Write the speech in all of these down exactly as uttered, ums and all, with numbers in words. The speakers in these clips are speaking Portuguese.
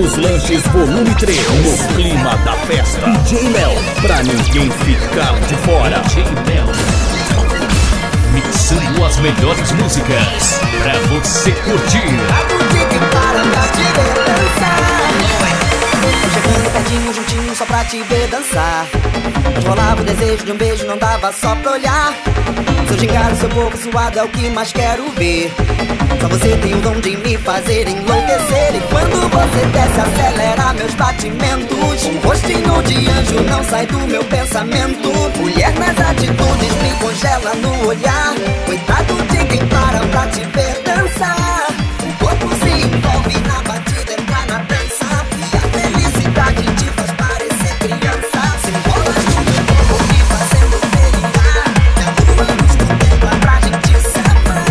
dos Lanches Volume três, no clima da festa. D J Mel, pra ninguém ficar de fora. D J Mel, mixando as melhores músicas pra você curtir. Chegando pertinho, juntinho, só pra te ver dançar. Mas rolava o desejo de um beijo, não dava só pra olhar. Seu gingado, seu corpo suado é o que mais quero ver. Só você tem o dom de me fazer enlouquecer. E quando você desce, acelera meus batimentos. Um rostinho de anjo não sai do meu pensamento. Mulher nas atitudes me congela no olhar. Coitado de quem para pra te ver dançar. O corpo se envolve na batida, entra na dança. E a felicidade te faz parecer criança. Se enrola junto com o corpo me fazendo delirar. E a lua nos contempla pra gente se amar.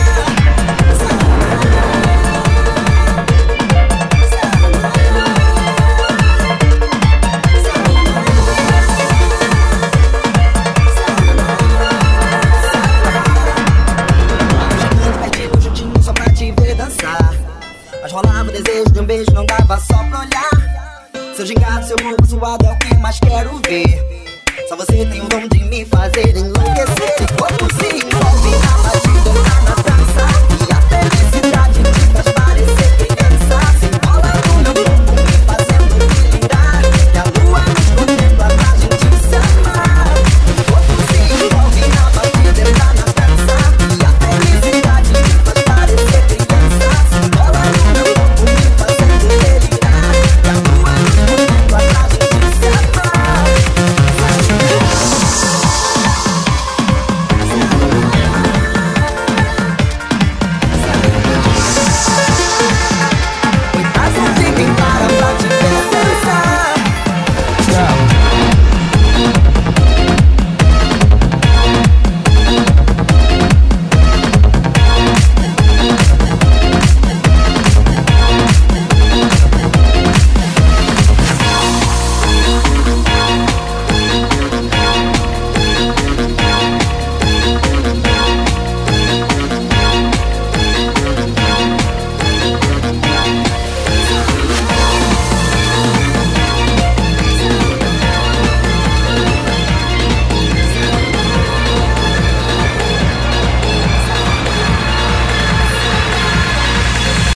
Mas rolava o desejo de um beijo, não dava só pra olhar. Seu gingado, seu corpo suado é o que mais quero ver. Só você tem o dom de me fazer enlouquecer. E corpo se envolve na batida, na dança.